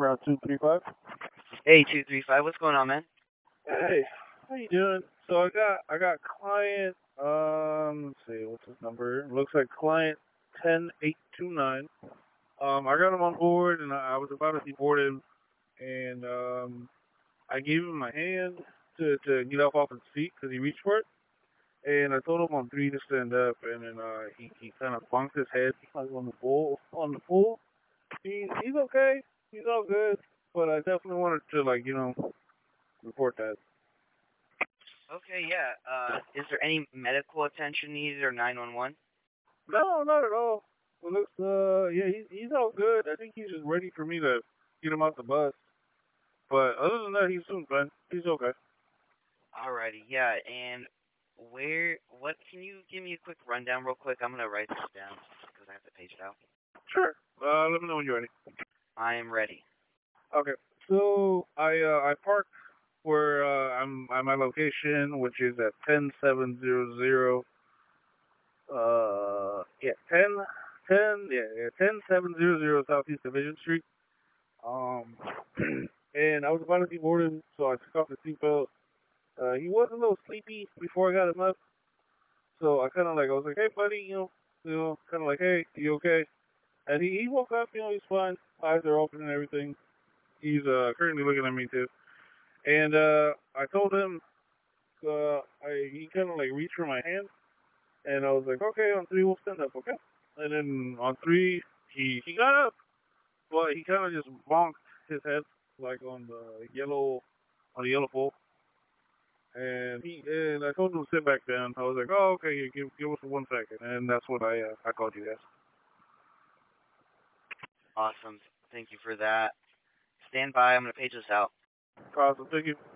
Route 235. Hey, 235, what's going on, man? Hey, how you doing? So I got client let's see, what's his number? Looks like client 10829. I got him on board and I was about to deboard him, and I gave him my hand to get off his feet because he reached for it, and I told him on three to stand up, and then he kind of bonked his head like on the pool. He's okay. He's all good. But I definitely wanted to, like, report that. Okay, yeah. Is there any medical attention needed or 911? No, not at all. Well, looks, yeah, he's all good. I think he's just ready for me to get him off the bus. But other than that, he's doing fine. He's okay. Alrighty, yeah, and what, can you give me a quick rundown real quick? I'm gonna write this down because I have to page it out. Sure. Let me know when you're ready. I am ready. Okay. So I parked where I'm at my location, which is at 10700. Yeah, 10700 Southeast Division Street. Um, and I was about to deboard him, so I took off the seatbelt. He was a little sleepy before I got him up, so I was like, hey buddy, kind of like, hey, you okay? And he woke up, he's fine. Eyes are open and everything. He's currently looking at me too. And I told him, he kind of like reached for my hand, and I was like, okay, on three we'll stand up, okay? And then on three, he got up, but he kind of just bonked his head like on the yellow pole. And I told him to sit back down. I was like, oh, okay, give us 1 second, and that's what I called you guys. Awesome. Thank you for that. Stand by. I'm gonna page this out. Awesome, thank you.